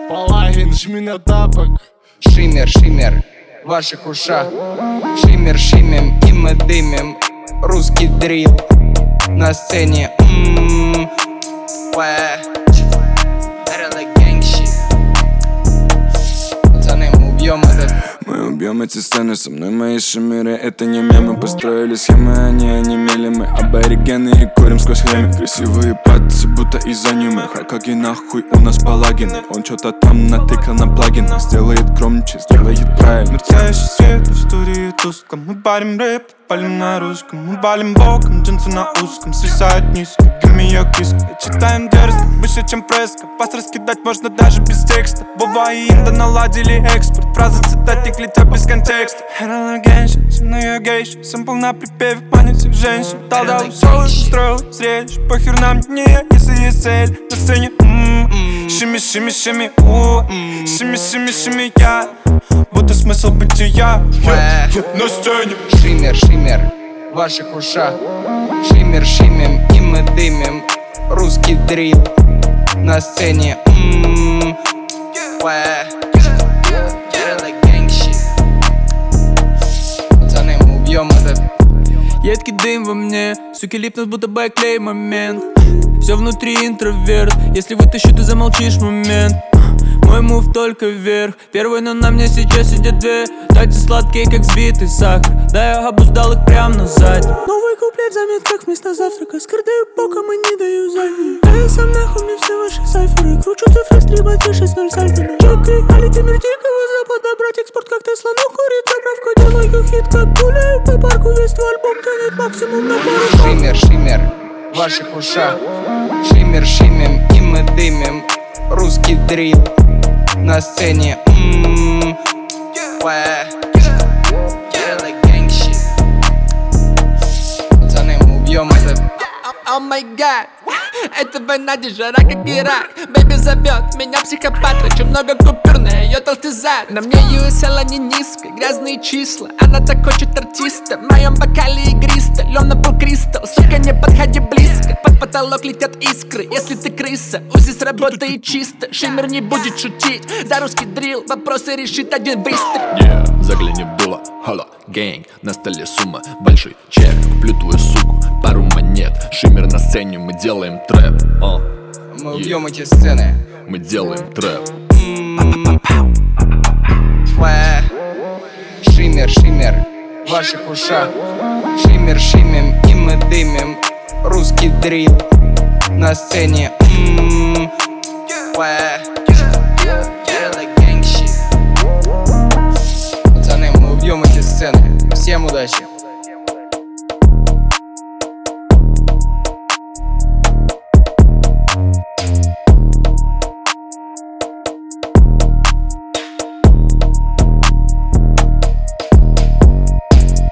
Палагин, жми на тапок. Шиммер, шиммер в ваших ушах. Шиммер, шиммем и мы дымим. Русский дрил на сцене. Пацаны, мы убьем этот. Мы убьем эти сцены, со мной мои шиммеры. Это не мемы, построили схемы, они онемели. Мы аборигены и курим сквозь хреми. Красивые пальцы, будто из аниме. Хакаги нахуй, у нас палагины. Он чё-то там натыкал на плагины. Сделает громче, сделает правильно. Мерцающий свет в студии тускло. Мы парим рэп, палим на русском. Мы балим боком, джинсы на узком. Свисают низко, give me your kiss. Читаем дерзко, выше чем преска. Пас раскидать можно даже без текста. Вова и Инда наладили экспорт. Фразы цитатик летят без контекста. Херала генща, со мной я гейша. Сэмпл на припеве, манит всех женщин. Дал соло, устроил зрелище. Похер нам не я, если есть цель. На сцене шими, шими, шими, шими, шими, шими, я. Будто смысл бытия на сцене. Шиммер, шиммер в ваших ушах. Шиммер, шиммем и мы дымим. Русский дрил на сцене. Пацаны, мы убьем этот. Едкий дым во мне, суки липнут, будто байклей момент. Все внутри интроверт, если вытащу, ты замолчишь момент. Мой мув только вверх, первый, но на мне сейчас сидят две. Дайте сладкие, как сбитый сахар, да я обуздал их прям на заднем. Новый куплет в заметках вместо завтрака. Скрытаю боком и не даю заднюю. Да я сам нахуй, мне все ваши сайферы. Кручу цифры, стримать 6-0 сальто. Четкий, а летим вертикова запада. Брать экспорт, как Тесла, но курит заправка. Делаю хит, как гуляю по парку. Весь твой альбом тянет максимум на пару. Шиммер, шиммер в ваших ушах. Шиммер, шиммем и мы дымим. Русский дрил на сцене. Пацаны, мы убьем этот. О май гад, это война, где жара как Ирак. Бэйби зовет меня психопат, очень много купюр на ее толстый зад. На мне USL, а не низко, грязные числа. Она так хочет артиста, в моем бокале игристо. Лём на пол кристалл, сука, не подходи близко. Под потолок летят искры, если ты крыса. УЗИ сработает чисто, Шиммер не будет шутить. За русский дрил вопросы решит один выстрел. Загляни в дуло, холо, гэнг. На столе сумма, большой чек. Куплю твою суку, пару монет. Шиммер на сцене, мы делаем трэп. Мы убьем эти сцены. Мы делаем трэп. Шиммер, шиммер в ваших ушах. Шиммер, шиммем и мы дымим. Русский дрил на сцене.